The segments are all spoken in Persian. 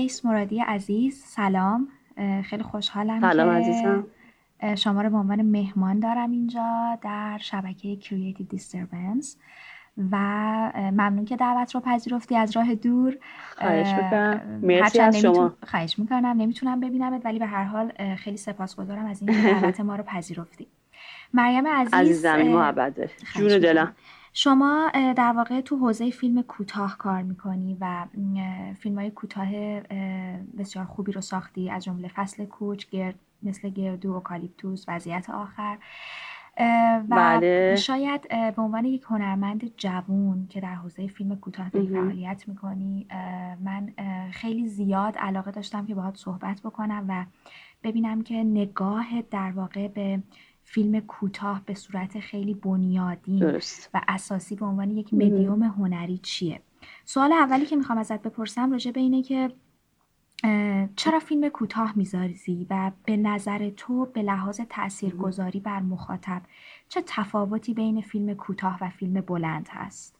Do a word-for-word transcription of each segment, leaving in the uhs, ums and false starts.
قیس مرادی عزیز، سلام. خیلی خوشحالم سلام که عزیزم. شما رو به عنوان مهمان دارم اینجا در شبکه Creative Disturbance و ممنون که دعوت رو پذیرفتی از راه دور. خواهش میکنم، مرسی هرچند از نمیتون شما. خواهش میکنم نمیتونم ببینمت، ولی به هر حال خیلی سپاسگزارم از اینکه دعوت ما رو پذیرفتی. مریم عزیز، عزیزم، این محبت داری، جون خواهش میکنم. دلم. شما در واقع تو حوزه فیلم کوتاه کار میکنی و فیلم های کوتاه بسیار خوبی رو ساختی، از جمله فصل کوچ، گرد مثل گردو، اوکالیپتوس، وضعیت آخر. و بله. شاید به عنوان یک هنرمند جوون که در حوزه فیلم کوتاه داری مهم. فعالیت میکنی، من خیلی زیاد علاقه داشتم که باهات صحبت بکنم و ببینم که نگاه در واقع به فیلم کوتاه به صورت خیلی بنیادین درست. و اساسی به عنوان یک مهم. مدیوم هنری چیه. سوال اولی که میخوام ازت بپرسم راجع به اینه که چرا فیلم کوتاه می‌سازی و به نظر تو به لحاظ مهم. تاثیرگذاری بر مخاطب چه تفاوتی بین فیلم کوتاه و فیلم بلند هست؟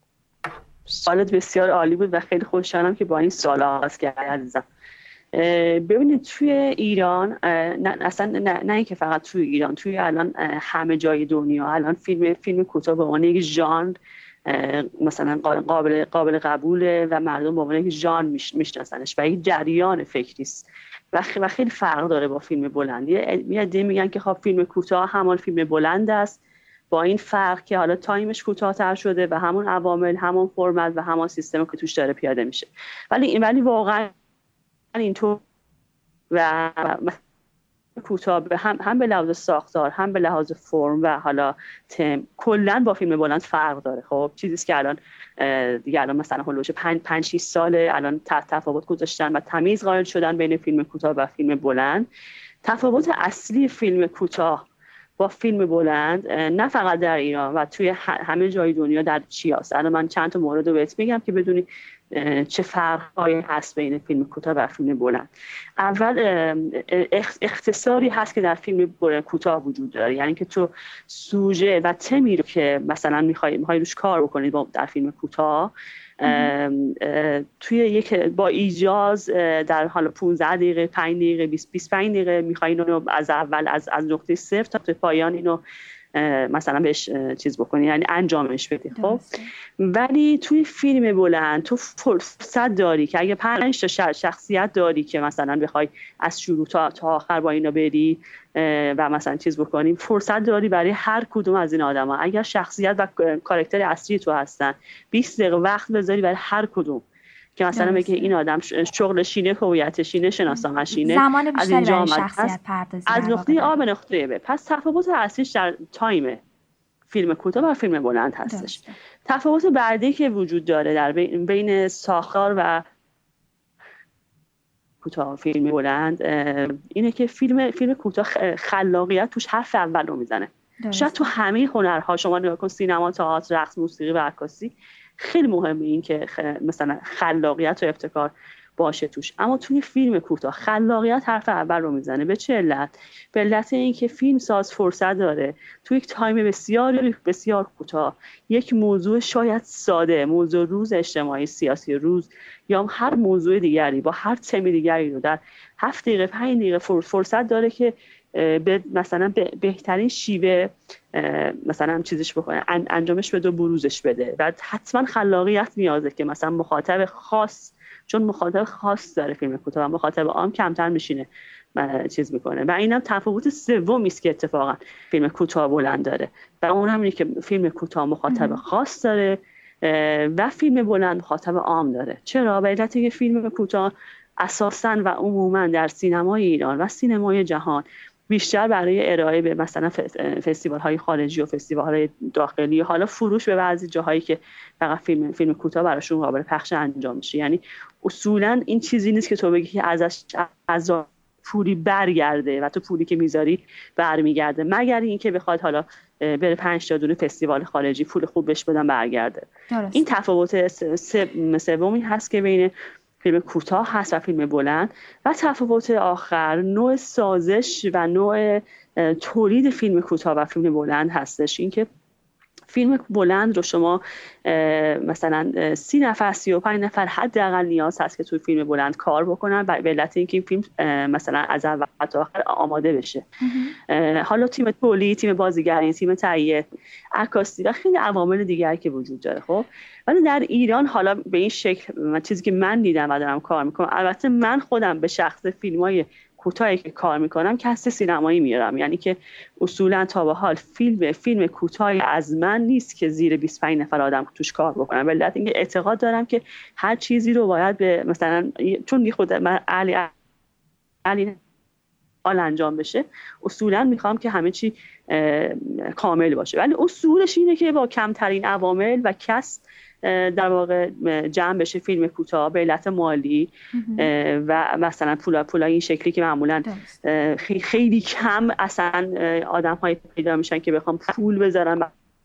سوالت بسیار عالی بود و خیلی خوشحالم که با این سوال آغاز کردی عزیزم. ببینید توی ایران، نه اصلا نه, نه اینکه فقط توی ایران، توی الان همه جای دنیا الان فیلم فیلم کوتاه به عنوان یک ژانر مثلا قابل قابل قبوله و مردم به عنوان یک ژانر میشناسنش و یک جریان فکری است و خیلی فرق داره با فیلم بلند. یه عده میگن که خب فیلم کوتاه همان فیلم بلند است، با این فرق که حالا تایمش کوتاه‌تر شده و همون عوامل، همون فرمت و همون سیستم که توش داره پیاده میشه. ولی ولی واقعا اینطور و کوتاه هم هم به لحاظ ساختار، هم به لحاظ فرم و حالا تم کلا با فیلم بلند فرق داره. خب چیزی که الان دیگه الان مثلا هولوش پنج پنج شش ساله الان تفاوت گذاشتن و تمیز قائل شدن بین فیلم کوتاه و فیلم بلند. تفاوت اصلی فیلم کوتاه با فیلم بلند نه فقط در ایران و توی همه جای دنیا در چی هست. الان من چند تا مورد رو بهت میگم که بدونی چه فرقایی هست بین فیلم کوتاه و فیلم بلند. اول اختصاری هست که در فیلم کوتاه وجود داره، یعنی که تو سوژه و تمی رو که مثلا میخوای میخوای روش کار بکنید در فیلم کوتاه توی یک با ایجاز در حال پانزده دقیقه، پنج دقیقه، بیست بیست و پنج دقیقه میخواین اینو از اول از از نقطه صفر تا پایان اینو مثلا بهش چیز بکنی، یعنی انجامش بدی. خب ولی توی فیلم بلند تو فرصت داری که اگه پنج تا شخصیت داری که مثلا بخوای از شروع تا تا آخر با اینا بری و مثلا چیز بکنیم، فرصت داری برای هر کدوم از این آدما اگر شخصیت و کاراکتر اصلی تو هستن بیست دقیقه وقت بذاری برای هر کدوم که مثلا بگه این آدم شغلش اینه، هویتش اینه، شناسنامه‌ش اینه، زمان از بیشتری اینجا برای آمد، شخصیت پردازی از در واقع نقطه آ داره. به نقطه ب. پس تفاوت اصلیش در تایم فیلم کوتاه و فیلم بلند هستش. درسته. تفاوت بعدی که وجود داره در بین ساختار و کوتاه فیلم بلند اینه که فیلم فیلم کوتاه خلاقیت توش حرف اول رو میزنه. شاید تو همه هنرها شما نگاه کن، سینما، تئاتر، رقص، موسیقی و عکاسی، خیلی مهمه این که مثلا خلاقیت و ابتکار باشه توش، اما توی فیلم کوتاه خلاقیت حرف اول رو میزنه. به چه علت؟ به علت اینکه فیلم ساز فرصت داره توی یک تایم بسیار بسیار کوتاه یک موضوع شاید ساده، موضوع روز اجتماعی سیاسی روز یا هر موضوع دیگری با هر تم دیگری رو در هفت دقیقه پنج دقیقه فرصت داره که به مثلا به بهترین شیوه مثلا چیزش بکنه، انجامش بده و بروزش بده. و حتما خلاقیت نیازه که مثلا مخاطب خاص، چون مخاطب خاص داره فیلم کوتاه و مخاطب عام کمتر میشینه چیز میکنه. و اینم تفاوت سومی است که اتفاقا فیلم کوتاه بلند داره و اونم اینه که فیلم کوتاه مخاطب خاص داره و فیلم بلند مخاطب عام داره. چرا؟ به علت اینکه فیلم کوتاه اساساً و عموماً در سینمای ایران و سینمای جهان بیشتر برای ارائه به مثلا فستیوال‌های خارجی و فستیوال‌های داخلی، حالا فروش به بعضی جاهایی که فقط فیلم فیلم کوتاه براشون قابل پخش انجام میشه. یعنی اصولاً این چیزی نیست که تو بگی که ازش از پولی برگرده و تو پولی که میذاری برمیگرده، مگر اینکه بخواد حالا بره پنج تا دونه فستیوال خارجی پول خوب بهش بدن برگرده. درسته. این تفاوت سومی هست که بین فیلم کوتاه هست و فیلم بلند. و تفاوت آخر نوع سازش و نوع تولید فیلم کوتاه و فیلم بلند هستش. این که فیلم بلند رو شما مثلا سی نفر سی و پنج نفر حداقل نیاز هست که توی فیلم بلند کار بکنن به علت اینکه این فیلم مثلا از اول تا آخر آماده بشه. حالا تیم تولید، تیم بازیگری، تیم تهیه، عکاسی و خیلی عوامل دیگری که وجود داره. خب ولی در ایران حالا به این شکل من چیزی که من دیدم و دارم کار میکنم، البته من خودم به شخص فیلمای کوتاهی که کار میکنم کست سینمایی میارم، یعنی که اصولا تا به حال فیلم فیلم کوتاهی از من نیست که زیر بیست و پنج نفر آدم توش کار بکنم. به علت اینکه اعتقاد دارم که هر چیزی رو باید به مثلا چون خود من علی علی آل انجام بشه، اصولا میخوام که همه چی کامل باشه، ولی اصولش اینه که با کمترین عوامل و کس در واقع جمع بشه فیلم کوتاه به علت مالی و مثلا پولا پولا این شکلی که معمولا خیلی, خیلی کم اصلا آدم های پیدا میشن که بخوام پول بذارن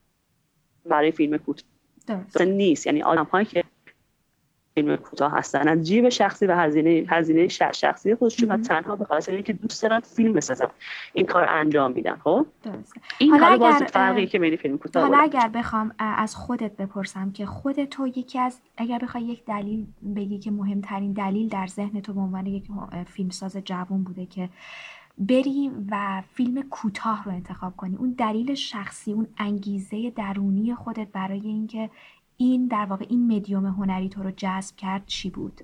برای فیلم کوتاه نیست. یعنی آدم هایی که فیلم کوتاه هستن از جیب شخصی و هزینه هزینه شخصی خودشون و تنها به خاطر اینکه دوست دارن فیلم بسازن این کار انجام میدن. خب این حالا باز فرقی که بین فیلم کوتاه حالا اگر بخوام از خودت بپرسم که خودت تو یکی از اگر بخوای یک دلیل بگی که مهمترین دلیل در ذهن تو به عنوان یک فیلمساز جوان بوده که بری و فیلم کوتاه رو انتخاب کنی، اون دلیل شخصی، اون انگیزه درونی خودت برای اینکه این در واقع این مدیوم هنری تو رو جذب کرد چی بود؟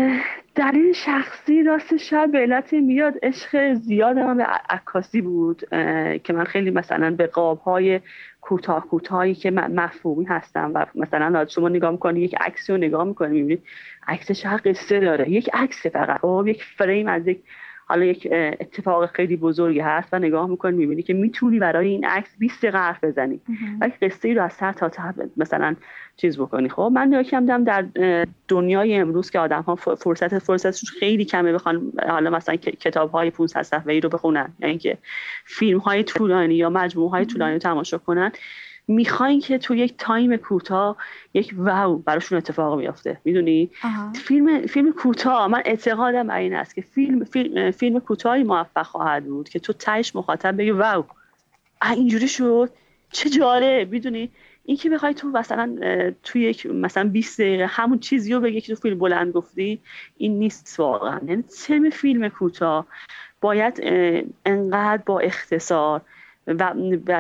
دلیل شخصی راستش شاید به علت میاد عشق زیاد من به عکاسی بود که من خیلی مثلا به قاب‌های کوتاه کوتاهی که مفهومی هستم و مثلا شما نگاه می‌کنی یک عکس رو نگاه می‌کنی می‌بینید عکسش هر قصه داره، یک عکس فقط خب یک فریم از یک حالا یک اتفاق خیلی بزرگی هست و نگاه میکنی میبینی که میتونی برای این عکس بیست دقیقه حرف بزنی و یک قصه ای رو از سر تا ته مثلا چیز بکنی. خب من نگاه کردم در دنیای امروز که آدم ها فرصت فرصتشون خیلی کمه بخوان حالا مثلا کتاب های پانصد صفحه‌ای رو بخونن، یعنی که فیلم های طولانی یا مجموعه های طولانی رو تماشا کنن، میخواین که تو یک تایم کوتاه یک واو براشون اتفاق بیفته. میدونی فیلم فیلم کوتاه من اعتقادم بر این است که فیلم فیلم فیلم کوتاهی موفق خواهد بود که تو تهش مخاطب بگی واو اینجوری شد چه جالب. میدونی این که بخوای تو مثلا تو یک مثلا بیست دقیقه همون چیزی رو بگی که تو فیلم بلند گفتی، این نیست واقعا. یعنی تم فیلم کوتاه باید انقدر با اختصار و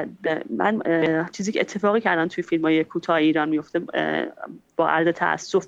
من چیزی که اتفاقی که الان توی فیلم‌های کوتاه ایران میفته با عرض تأسف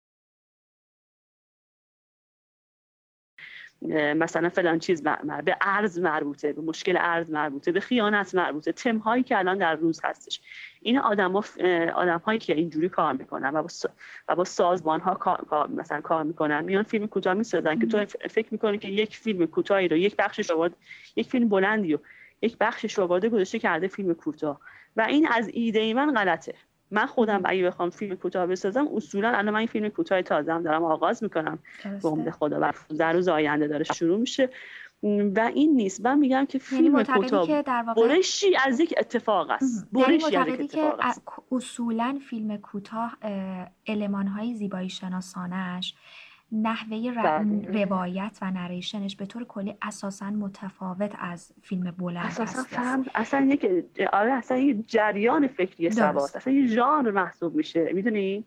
مثلا فلان چیز به ارز مربوطه، به مشکل ارز مربوطه، به خیانت مربوطه، تم هایی که الان در روز هستش، این آدما آدم هایی که اینجوری کار میکنن و با و با سازمان ها کار مثلا کار میکنن میان فیلم کوتاه میسازن که تو فکر میکنی که یک فیلم کوتاهی رو یک بخشش آورد، یک فیلم بلندی رو یک بخشش آورده گذاشته کرده فیلم کوتاه و این از ایده من غلطه. من خودم اگه بخوام فیلم کوتاه بسازم اصولا الان من این فیلم کوتاه تازه‌ام دارم آغاز میکنم به امید خدا و در روز آینده داره شروع میشه و این نیست. من میگم که فیلم کوتاه برشی از یک اتفاق است، برشی از یک اتفاق است. اصولا فیلم کوتاه المان‌های زیبایی شناسانش، نحوه روایت و نریشنش به طور کلی اساساً متفاوت از فیلم بلند است. اساساً اصلا یک آره اصلا یک جریان فکری سواست، اصلا یک ژانر محسوب میشه. میدونی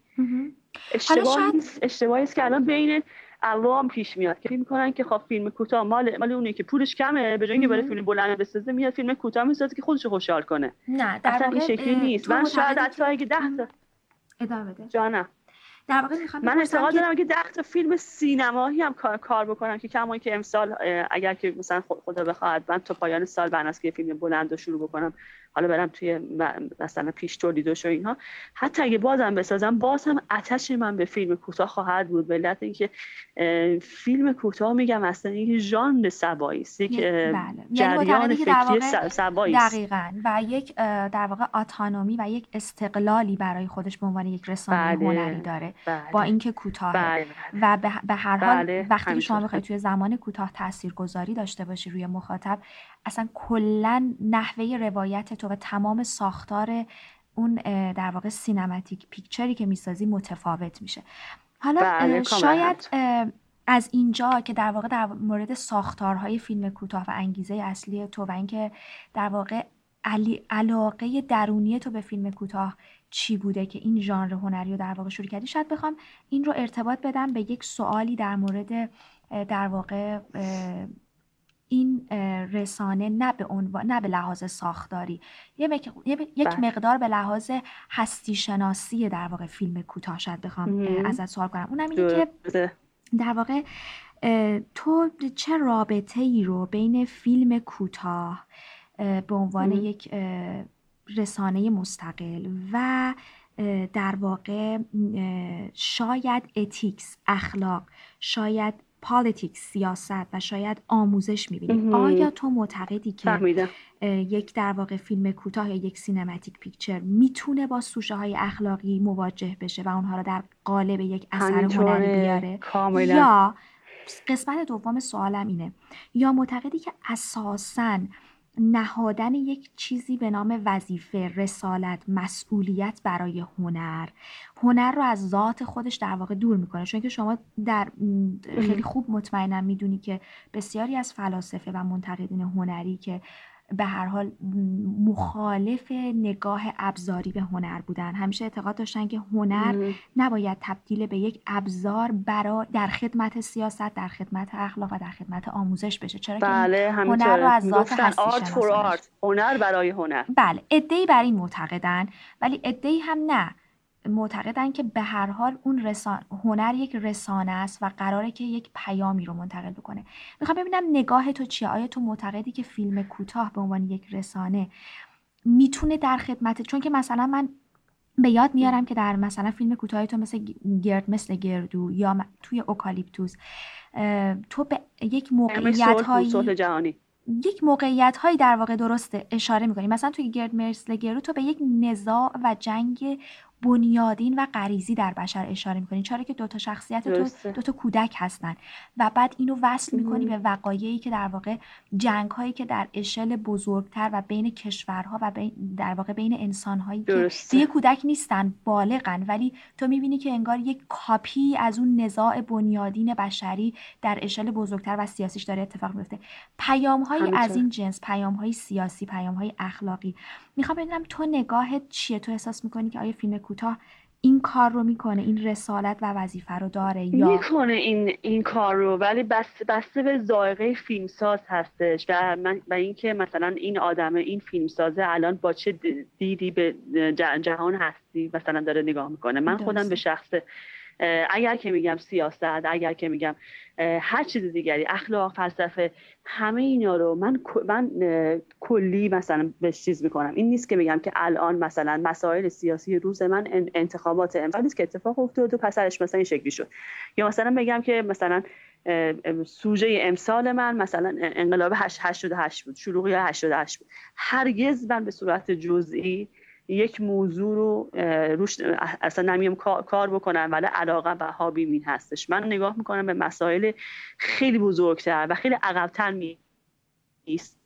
اشتباهی اشتباهی است که الان بین عوام پیش میاد که فکر میکنن که خب فیلم کوتاه مال مال اونه که پولش کمه، به جای اینکه برای فیلم بلند بسازه میاد فیلم کوتاه میسازه که خودش خوشحال کنه. نه در اصلا این شکلی نیست. من شاید حتی اگه ده تا ادامه بده جانم در واقع میخوام من اعتقاد دارم که ده تا فیلم سینمایی هم کار کار بکنم که کمایی که امسال اگر که مثلا خدا بخواد من تا پایان سال بناس که فیلم بلند رو شروع بکنم، حالا برم توی مثلا پیش تولیدش و اینها، حتی اگه بازم بسازم باز هم آتش من به فیلم کوتاه خواهد بود به علت اینکه فیلم کوتاه میگم اصلا یک ژانر سبایی است، یک جریان فکری سبایی است دقیقاً و یک در واقع اتونومی و یک استقلالی برای خودش به عنوان یک رسانه بله. هنری داره بله. با اینکه کوتاه بله. و به هر حال بله. وقتی که شما بخواید توی زمان کوتاه تاثیرگذاری داشته باشی روی مخاطب، اصلا کلا نحوه روایت تو و تمام ساختار اون در واقع سینماتیک پیکچری که میسازی متفاوت میشه. حالا بله. شاید از اینجا که در واقع در مورد ساختارهای فیلم کوتاه و انگیزه اصلی تو و اینکه در واقع علی علاقه درونی تو به فیلم کوتاه چی بوده که این ژانر هنری رو در واقع شروع کردی. شاید بخوام این رو ارتباط بدم به یک سوالی در مورد در واقع این رسانه، نه به عنوان نه به لحاظ ساختاری، یک مقدار به لحاظ هستی شناسی در واقع فیلم کوتاه شاید بخوام ازت سوال کنم. اونم اینه که در واقع تو چه رابطه ای رو بین فیلم کوتاه به عنوان یک رسانه مستقل و در واقع شاید اتیکس، اخلاق، شاید پالیتیکس، سیاست و شاید آموزش میبینی؟ آیا تو معتقدی که فهمیدم. یک در واقع فیلم کوتاه یا یک سینماتیک پیکچر میتونه با سوژه های اخلاقی مواجه بشه و اونها رو در قالب یک اثر هنری بیاره؟ کاملا. یا قسمت دوم سوالم اینه، یا معتقدی که اساساً نهادن یک چیزی به نام وظیفه، رسالت، مسئولیت برای هنر هنر رو از ذات خودش در واقع دور میکنه؟ چون که شما در خیلی خوب مطمئنم میدونی که بسیاری از فلاسفه و منتقدین هنری که به هر حال مخالف نگاه ابزاری به هنر بودن، همیشه اعتقاد داشتن که هنر ام. نباید تبدیل به یک ابزار برای در خدمت سیاست، در خدمت اخلاق و در خدمت آموزش بشه. چرا بله، که هنر رو از ذات هستی آرت فور آرت، هنر برای هنر. بله، عده‌ای بر این معتقدن، ولی عده‌ای هم نه، معتقدن که به هر حال اون رسان... هنر یک رسانه است و قراره که یک پیامی رو منتقل بکنه. میخوام ببینم نگاه تو چیه؟ آیا تو معتقدی که فیلم کوتاه به عنوان یک رسانه میتونه در خدمت، چون که مثلا من به یاد میارم که در مثلا فیلم کوتاه تو مثل گرد مثل گردو یا توی اوکالیپتوس تو به یک موقعیت هایی یک موقعیت هایی در واقع درسته اشاره میکنی. مثلا توی گرد مثل گردو تو به یک نزاع و جنگ بنیادین و غریزی در بشر اشاره میکنی، چرا که دوتا شخصیت تو دوتا کودک هستن و بعد اینو وصل میکنی به وقایعی که در واقع جنگ هایی که در اشل بزرگتر و بین کشورها و بین در واقع بین انسان هایی که دیگه کودک نیستن، بالغن، ولی تو میبینی که انگار یک کاپی از اون نزاع بنیادین بشری در اشل بزرگتر و سیاسیش داره اتفاق میفته. پیام هایی از این جنس، پیام های سیاسی، پیام های اخلاقی. میخوام بدونم تو نگاهت چیه؟ تو احساس میکنی که آیا فیلم کوتاه این کار رو میکنه، این رسالت و وظیفه رو داره یا میکنه این این کار رو، ولی بس بسته به ذائقه فیلمساز هستش و من و اینکه مثلا این آدم این فیلمسازه الان با چه دیدی به جهان هستی مثلا داره نگاه میکنه. من خودم به شخصه اگر که میگم سیاست، اگر که میگم هر چیز دیگری، اخلاق، فلسفه، همه اینا رو من من کلی مثلا به چیز میکنم. این نیست که میگم که الان مثلا مسائل سیاسی روز من انتخابات امسال نیست که اتفاق افتاد و پسرش مثلا این شکلی شد، یا مثلا بگم که مثلا سوژه امسال من مثلا انقلاب هشتاد و هشت بود، شلوغی هشتاد و هشت بود. هرگز من به صورت جزئی یک موضوع رو روش اصلا نمیم کار بکنم، ولی علاقه و هابی این هستش. من نگاه میکنم به مسائل خیلی بزرگتر و خیلی عقب‌تر نیست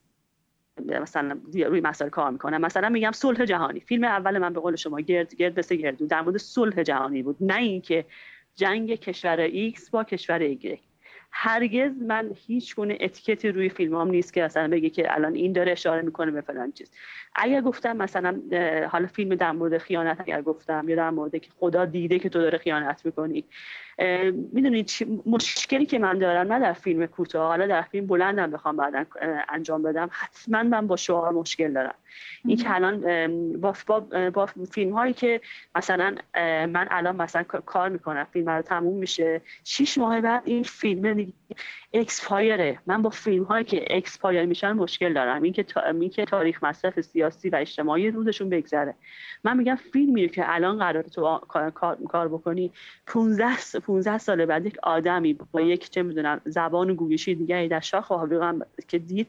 مثلا روی مسائل کار میکنم. مثلا میگم صلح جهانی، فیلم اول من به قول شما گرد گرد مثل گردو در مورد صلح جهانی بود، نه اینکه جنگ کشور ایکس با کشور ایگرگ. هرگز من هیچ گونه اتیکتی روی فیلمام نیست که مثلا بگه که الان این داره اشاره میکنه به فلان چیز. اگر گفتم مثلا حالا فیلم در مورد خیانت اگر گفتم، یا در مورد که خدا دیده که تو داره خیانت میکنی، میدونید مشکلی که من دارم نه در فیلم کوتاه، حالا در فیلم بلندم بخوام بعداً انجام بدم، حتما من با شعار مشکل دارم. این که الان با, با, با فیلم هایی که مثلا من الان مثلا کار میکنم، فیلم رو تموم میشه، شش ماه بعد این فیلم دیگه اکسپایره. من با فیلم هایی که اکسپایر میشن مشکل دارم. این که تا... این که تاریخ مصرف سیاسی و اجتماعی روزشون بگذره. من میگم فیلمی که الان قراره تو کار کار بکنی پانزده سال بعد یک آدمی با یک چه میدونم زبان گویشی دیگه در شاخ آویقا که دید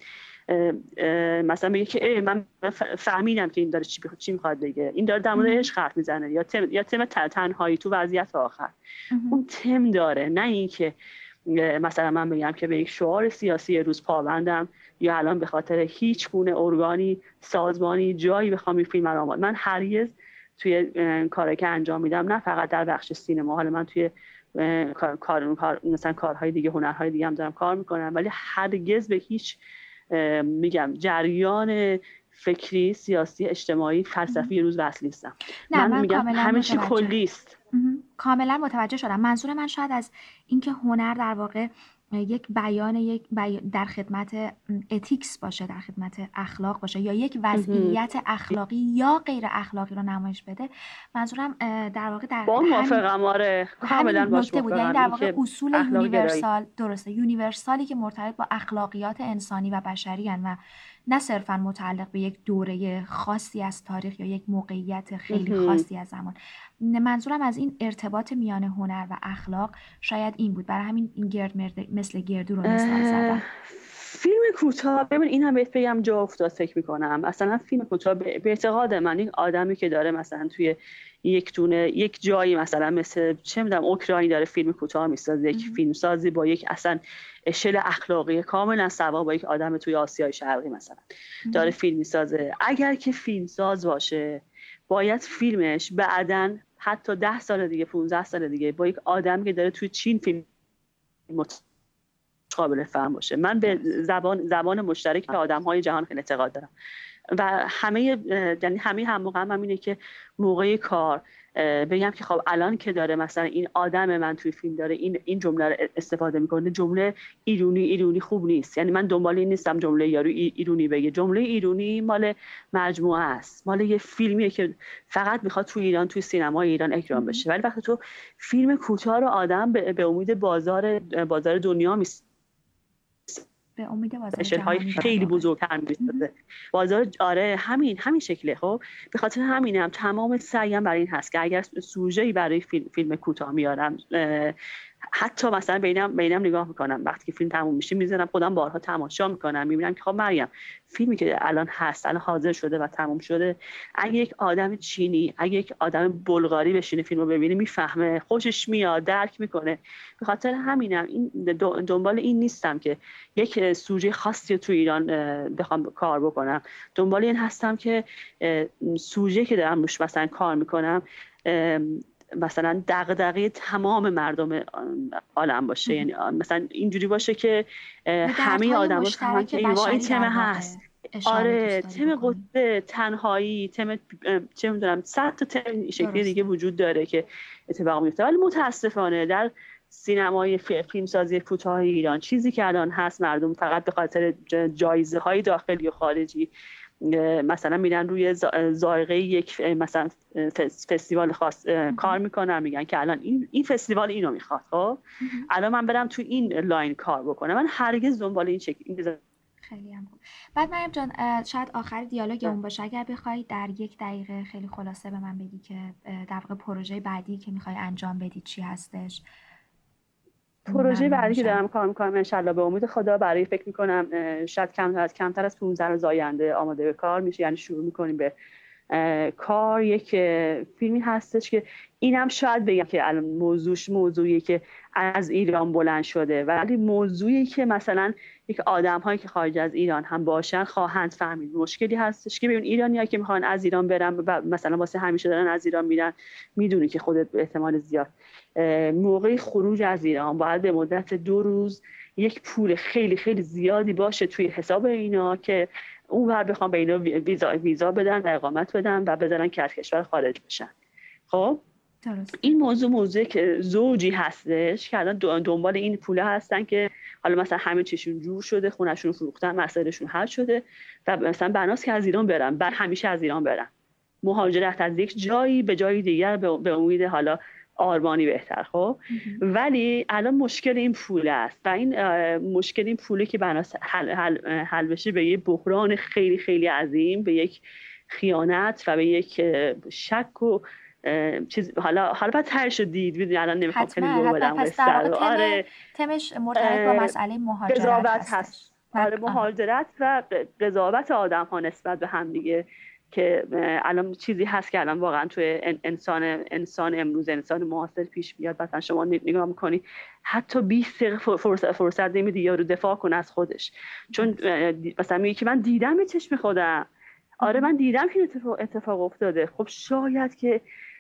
مثلا میگه که من فهمیدم که این داره چی چی میخواد بگه، این داره در مورد عشق حرف میزنه یا تم یا تم تنهایی تو وضعیت آخر. اون تم داره، نه اینکه مثلا من بگم که به یک شعار سیاسی روز پابندم یا الان به خاطر هیچ گونه ارگانی سازمانی جایی بخوام این فیلم رو آمد. من هرگز توی کاری که انجام میدم، نه فقط در بخش سینما، حالا من توی کار کار مثلا کارهای دیگه، هنرهای دیگه هم دارم کار میکنم، ولی هرگز به هیچ میگم جریان فکری، سیاسی، اجتماعی، فلسفی روز وصل نیستم. من, من میگم همه چی متوجه. کلی است. کاملا متوجه شدم. منظور من شاید از اینکه هنر در واقع یک بیان یک بی... در خدمت اتیکس باشه، در خدمت اخلاق باشه، یا یک وضعیت اخلاقی یا غیر اخلاقی رو نمایش بده. منظورم در واقع در با موافقم. آره کاملا باش موافقم. یعنی در واقع اصول یونیورسال، درسته، یونیورسالی که مرتبط با اخلاقیات انسانی و بشری هن و نه صرفا متعلق به یک دوره خاصی از تاریخ یا یک موقعیت خیلی خاصی از زمان. منظورم از این ارتباط میان هنر و اخلاق شاید این بود. برای همین این گرد مثل گردو رو مثال زدم. فیلم کوتاه، ببین این هم بهت بگم جا افتاد فکر میکنم. مثلا فیلم کوتاه به اعتقاد من این آدمی که داره مثلا توی یک دونه یک جایی مثلا مثل چه میدونم اوکراینی داره فیلم کوتاه میسازه، یک فیلمسازی با یک اصلا اشل اخلاقی کاملا سوا با یک آدم توی آسیای شرقی مثلا داره فیلم میسازه، اگر که فیلمساز باشه باید فیلمش بعدن حتی ده سال دیگه پونزده سال دیگه با یک آدمی که داره توی چین فیلم قابل فهم باشه. من به زبان زبان مشترک آدم‌های جهان خیلی اعتقاد دارم و همه یعنی همه هم موقع هم اینه که موقع کار بگم که خب الان که داره مثلا این آدم من توی فیلم داره این این جمله رو استفاده میکنه، جمله ایرونی ایرونی خوب نیست. یعنی من دنبال این نیستم جمله یارو ایرونی بگه، جمله ایرونی مال مجموعه است، مال یه فیلمیه که فقط میخواد توی ایران توی سینمای ایران اکرام بشه. ولی وقتی تو فیلم کوتاه رو آدم به, به امید بازار بازار دنیا میس به امید بازار جهانی خیلی بزرگتر می‌سازه. بازار آره همین همین شکله. خب به خاطر همینم تمام سعیم برای این هست که اگر سوژه‌ای برای فیلم فیلم کوتاه میارم، حتی مثلا بینم بینم نگاه میکنم وقتی که فیلم تموم میشه میذارم خودم بارها تماشا میکنم، میبینم که خب مریم فیلمی که الان هست الان حاضر شده و تموم شده، اگه یک آدم چینی اگه یک آدم بلغاری بشینه فیلمو ببینه میفهمه، خوشش میاد، درک میکنه. به خاطر همینم این دنبال این نیستم که یک سوژه خاصی تو ایران بخوام کار بکنم، دنبال این هستم که سوژه که دارم روش مثلا کار میکنم مثلا دغدغه تمام مردم عالم باشه. یعنی مثلا اینجوری باشه که همه آدما بفهمن که این تم هست. آره تم قصه، تنهایی، تم چه میدونم صد تا تم شکلی دیگه وجود داره که اتفاق میفته. ولی متاسفانه در سینمای فیلمسازی کوتاه ایران چیزی که الان هست مردم فقط به خاطر جایزه های داخلی و خارجی مثلا میرن روی ذائقه یک مثلا فستیوال خاص کار میکنن، میگن که الان این این فستیوال اینو میخواد، خب الان من برم تو این لاین کار بکنم. من هرگز دنبال این شکل این خیلی هم خوب. بعد مریم جان شاید آخر دیالوگمون باشه، اگر بخوای در یک دقیقه خیلی خلاصه به من بگی که در واقع پروژه بعدی که میخوای انجام بدی چی هستش؟ پروژه بعدی که دارم کار میکنم انشالله به امید خدا برای فکر میکنم شاید کمتر از کمتر از پانزده روز آینده آماده به کار میشه. یعنی شروع میکنیم به کار یک فیلمی هستش که اینم شاید بگم که الان موضوعش موضوعی که از ایران بلند شده، ولی موضوعی که مثلا یک آدم هایی که خارج از ایران هم باشن خواهند فهمید. مشکلی هستش که ببین ایرانیایی که میخوان از ایران برن و مثلا واسه همیشه دارن از ایران میرن، میدونی که خودت به احتمال زیاد موقع خروج از ایران باید به مدت دو روز یک پول خیلی خیلی زیادی باشه توی حساب اینا که اون ور بخوام به اینا ویزا ویزا بدن و اقامت بدن و بذارن که از کشور خارج بشن. خب درست. این موضوع موضوع که زوجی هستش که الان دنبال این پوله هستن که حالا مثلا همه چیشون جور شده، خونه‌شون فروختن، مسائلشون حل شده و مثلا بناس که از ایران برن، بعد همیشه از ایران برن، مهاجرت از یک جایی به جای دیگر به امید حالا آرمانی بهتر. خب ولی الان مشکل این پوله است و این مشکل این پوله که بناس حل, حل, حل بشه به یک بحران خیلی خیلی عظیم، به یک خیانت و به یک شک و چیز. حالا حالا بعد ترش دید میدونی الان نمیخوام خیلی دور بدم قصه. آره تمش مرتبط با مسئله مهاجرت قضاوت هست. آره مهاجرت و قضاوت آدم ها نسبت به هم دیگه که الان چیزی هست که الان واقعا توی انسان انسان امروز انسان معاصر پیش میاد. مثلا شما نگاه میکنی حتی بیست دقیقه فرصت فرصت نمیده یارو دفاع کنه از خودش، چون مثلا میگه که من دیدم به چشم خودم، آره من دیدم که اتفاق اتفاق افتاده. خب شاید که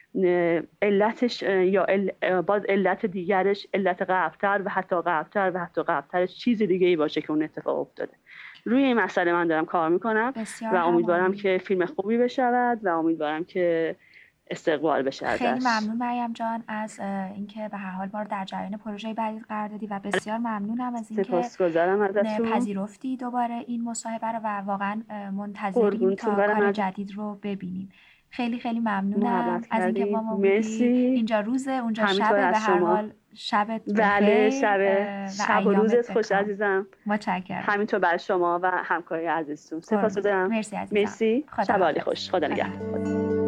علتش یا باز علت دیگرش علت قبل‌تر و حتی قبل‌تر و حتی قبل‌ترش چیز دیگه ای باشه که اون اتفاق افتاده. روی این مسئله من دارم کار میکنم و امیدوارم که فیلم خوبی بشود و امیدوارم که استقبال بشه ازش. خیلی ممنون مریم جان از اینکه به هر حال ما رو در جریان پروژه بعدی قرار دادی و بسیار ممنونم از اینکه سپاسگزارم ازتون پذیرفتی دوباره این مصاحبه رو و واقعا منتظریم تا کار جدید رو ببینیم. خیلی خیلی ممنونم از اینکه با ما بودی. اینجا روزه اونجا شبه، به هر حال شبت بله شبه شب و روزت خوش عزیزم. متشکرم. همینطور برای شما و همکاری عزیزتون. سپاسگزارم. مرسی عزیزم. مرسی. شب عالی خوش. خدا نگهدار.